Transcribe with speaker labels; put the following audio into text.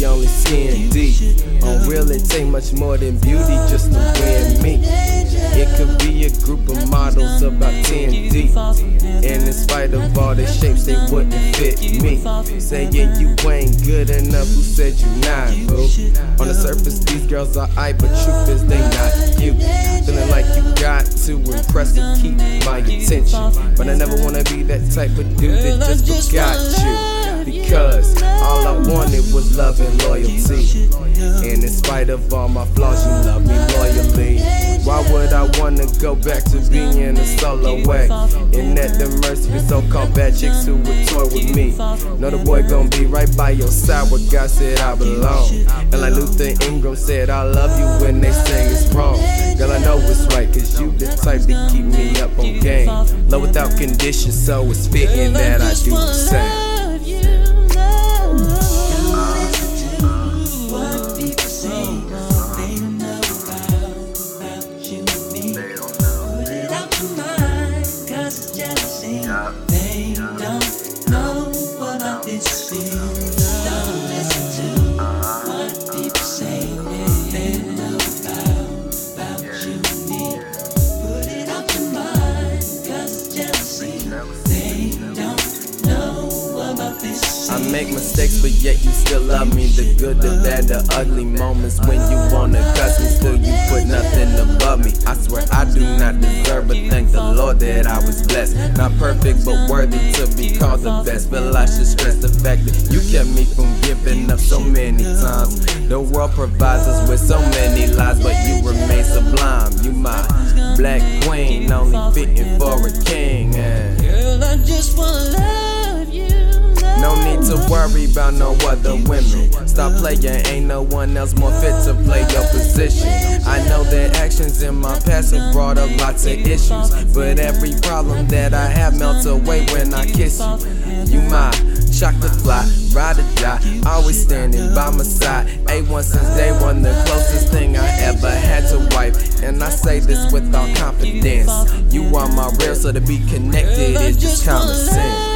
Speaker 1: only skin deep. Don't really take much more than beauty just to win me. It could be a group of models about 10 deep, and in spite of all the shapes, they wouldn't fit me. Saying you ain't good enough, who said you not, boo? On the surface, these girls are aight, but truth is they not you. Feeling like you got to impress to keep my attention, but I never wanna be that type of dude that just forgot you. Because all I wanted was love and loyalty, and in spite of all my flaws, you love me loyally. Why would I wanna go back to being a solo act, and at the mercy of so-called bad chicks who would toy with me? Know the boy gon' be right by your side where God said I belong. And like Luther Ingram said, I love you when they say it's wrong. Girl, I know it's right, cause you the type to keep me up on game. Love without conditions, so it's fitting that I do the same.
Speaker 2: They don't know about this feeling. Don't listen to what people say. They know about you and me. Put it out your mind, cause it's jealousy. They don't know about this.
Speaker 1: I make mistakes, but yet you still love me. The good, the bad, the ugly moments when you wanna cuss me, still you put nothing above me. I swear I do not deserve, but thank the Lord that I was blessed. Not perfect, but worthy to be called the best. Feel I should stress the fact that you kept me from giving up so many times. The world provides us with so many lies, but you remain sublime. You my black queen, only fitting for a king.
Speaker 2: Girl, I just wanna love you.
Speaker 1: No need to worry about no other women. Stop playing, ain't no one else more fit to play your position. I know that actions in my past have brought up lots of issues, but every problem that I have melts away when I kiss you. You my chocolate fly, ride or die, always standing by my side. A1 since day one, the closest thing I ever had to wife. And I say this with all confidence. You are my real, so to be connected is just common sense.